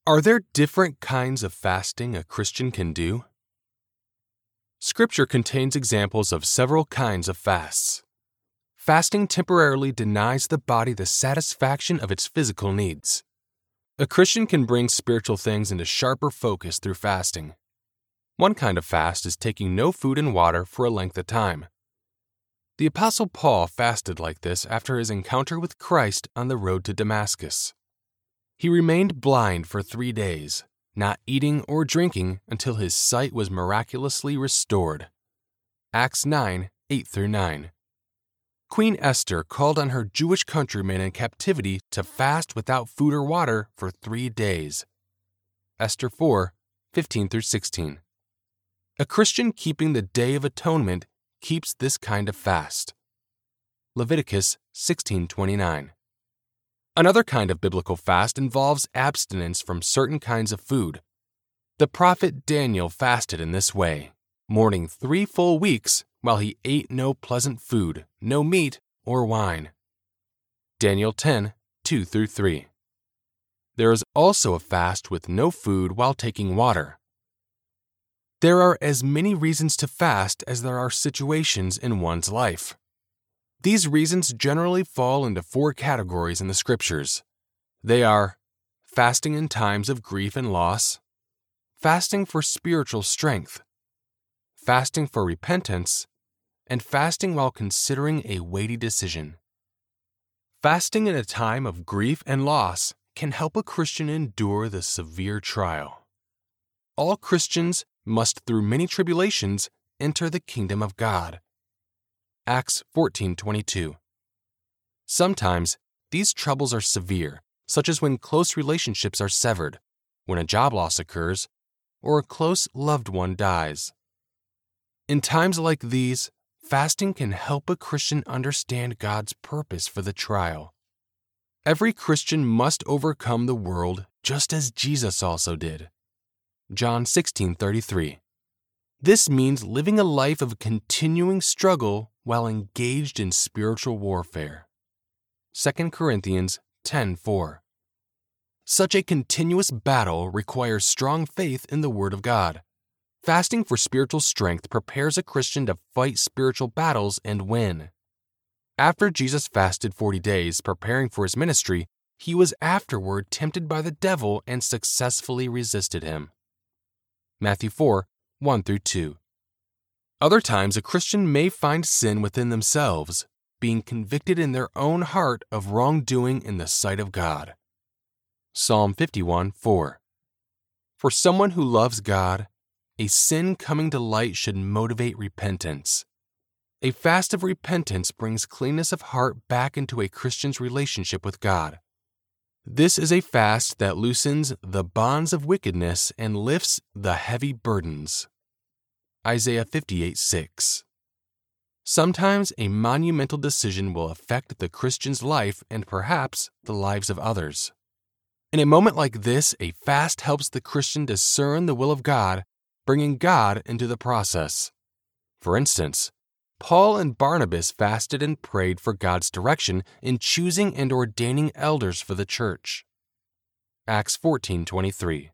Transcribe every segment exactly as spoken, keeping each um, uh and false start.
Are there different kinds of fasting a Christian can do? Scripture contains examples of several kinds of fasts. Fasting temporarily denies the body the satisfaction of its physical needs. A Christian can bring spiritual things into sharper focus through fasting. One kind of fast is taking no food and water for a length of time. The Apostle Paul fasted like this after his encounter with Christ on the road to Damascus. He remained blind for three days, not eating or drinking until his sight was miraculously restored. Acts nine, eight through nine. Queen Esther called on her Jewish countrymen in captivity to fast without food or water for three days. Esther four, fifteen through sixteen. A Christian keeping the Day of Atonement keeps this kind of fast. Leviticus sixteen twenty-nine. Another kind of biblical fast involves abstinence from certain kinds of food. The prophet Daniel fasted in this way, mourning three full weeks while he ate no pleasant food, no meat or wine. Daniel ten, two through three. There is also a fast with no food while taking water. There are as many reasons to fast as there are situations in one's life. These reasons generally fall into four categories in the Scriptures. They are fasting in times of grief and loss, fasting for spiritual strength, fasting for repentance, and fasting while considering a weighty decision. Fasting in a time of grief and loss can help a Christian endure the severe trial. All Christians must, through many tribulations, enter the kingdom of God. Acts fourteen twenty-two. Sometimes, these troubles are severe, such as when close relationships are severed, when a job loss occurs, or a close loved one dies. In times like these, fasting can help a Christian understand God's purpose for the trial. Every Christian must overcome the world just as Jesus also did. John sixteen thirty-three. This means living a life of continuing struggle while engaged in spiritual warfare. Second Corinthians ten four. Such a continuous battle requires strong faith in the Word of God. Fasting for spiritual strength prepares a Christian to fight spiritual battles and win. After Jesus fasted forty days preparing for his ministry, he was afterward tempted by the devil and successfully resisted him. Matthew four, one through two. Other times, a Christian may find sin within themselves, being convicted in their own heart of wrongdoing in the sight of God. Psalm fifty-one, four. For someone who loves God, a sin coming to light should motivate repentance. A fast of repentance brings cleanness of heart back into a Christian's relationship with God. This is a fast that loosens the bonds of wickedness and lifts the heavy burdens. Isaiah fifty-eight, six. Sometimes a monumental decision will affect the Christian's life and perhaps the lives of others. In a moment like this, a fast helps the Christian discern the will of God, bringing God into the process. For instance, Paul and Barnabas fasted and prayed for God's direction in choosing and ordaining elders for the church. Acts fourteen twenty-three.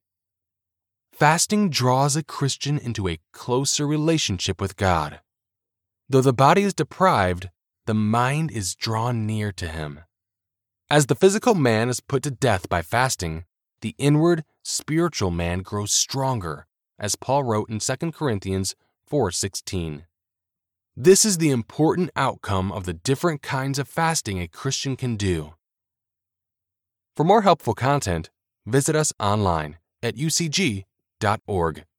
Fasting draws a Christian into a closer relationship with God. Though the body is deprived, the mind is drawn near to Him. As the physical man is put to death by fasting, the inward, spiritual man grows stronger, as Paul wrote in Second Corinthians four sixteen. This is the important outcome of the different kinds of fasting a Christian can do. For more helpful content, visit us online at u c g dot org.